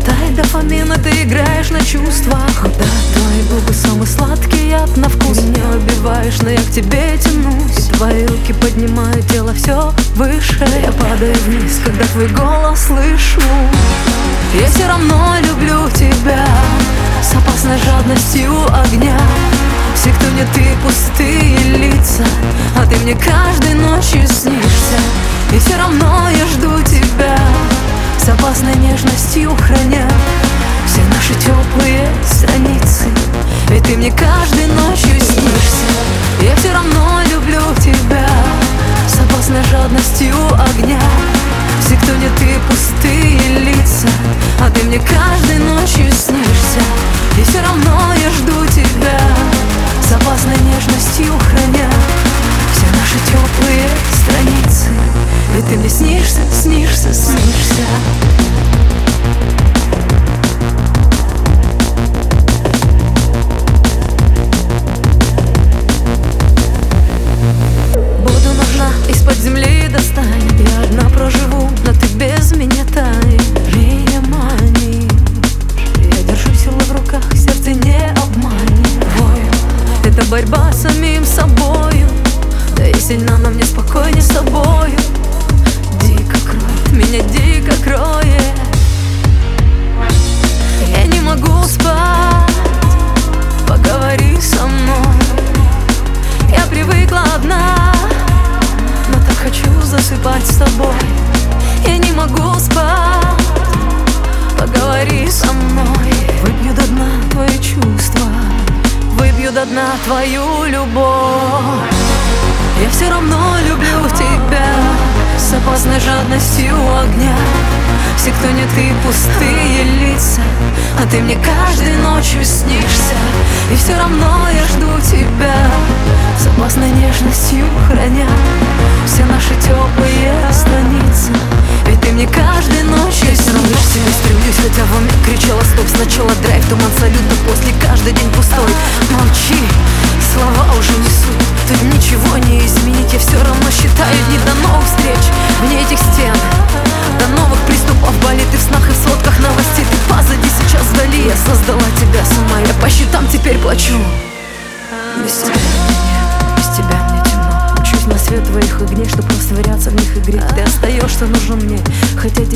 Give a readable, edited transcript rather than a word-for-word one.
Хватает дофамина, ты играешь на чувствах. Да, твои губы самый сладкий яд на вкус. Меня убиваешь, но я к тебе тянусь. Твои руки поднимают тело все выше. Я падаю вниз, когда твой голос слышу. Я все равно люблю тебя с опасной жадностью огня. Все, кто не ты, пустые лица, а ты мне каждой ночью снишься. И все равно я жду тебя с опасной нежностью храня все наши теплые страницы. Ведь ты мне каждой ночью снишься. Я все равно люблю тебя с опасной жадностью огня. Все, кто не ты, пустые лица, а ты мне каждой ночью снишься. И все равно я жду тебя с опасной нежностью храня все наши теплые страницы. Ведь ты мне снишься, снишься, снишься. Буду нужна, из-под земли достань. Я одна проживу, но ты без меня таешь. Меня манишь, я держу силу в руках, сердце не обманешь. Это борьба с самим собою, да и сильна, но мне спокойнее с тобою. Дико кроет, меня дико кроет. Я не могу спать, поговори со мной. Я привыкла одна, но так хочу засыпать с тобой. Я не могу спать, поговори со мной. Выпью до дна твои чувства, выпью до дна твою любовь. Я все равно люблю тебя с опасной жадностью огня. Все, кто не ты, пустые лица, а ты мне каждой ночью снишься. И все равно я жду тебя с опасной нежностью храня все наши теплые страницы. Ведь ты мне каждой ночью снишься. Я стремлюсь, хотя во мне кричала стоп. Сначала драйв, туман, салют, да после каждый день пустой. Молчи, слова уже не суть. Тут ничего не изменить. Я все равно считаю дни до новых встреч вне этих стен, до новых приступов болит. И в снах, и в сводках новостей ты позади, сейчас вдали. Я создала тебя сама, я по счетам теперь плачу. Без тебя нет, без тебя мне темно. Учусь на свет твоих огней, чтоб растворяться в них и греть. Ты остаешься, нужен мне, хотя